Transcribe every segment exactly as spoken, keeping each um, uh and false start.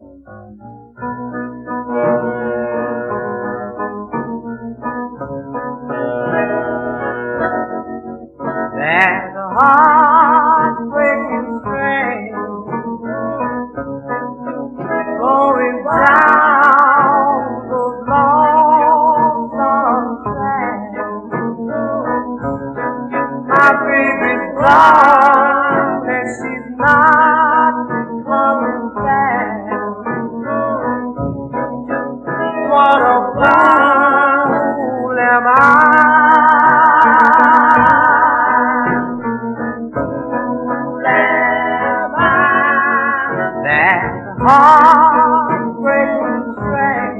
There's a heartbreaking train going down those lonesome tracks. My baby's gone and she's not coming back. What a fool am I? Heartbreaking train,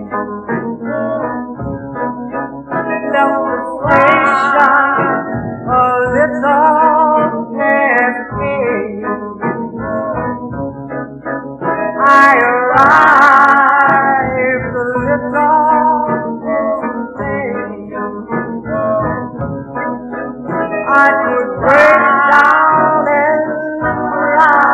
self-frustration, a little escape. I arrived a little too late. I could break down and cry.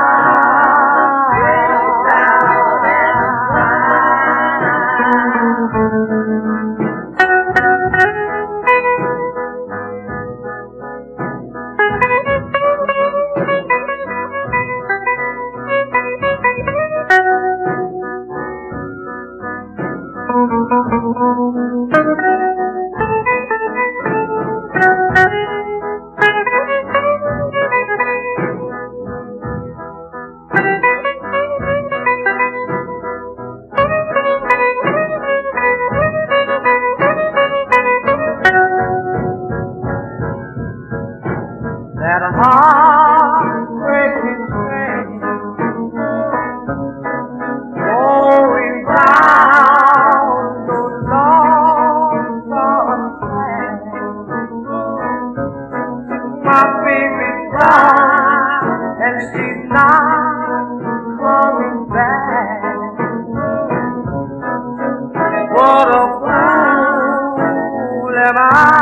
That heartbreaking train going down those lonesome tracks. My baby's gone and she's not coming back. What a fool am I?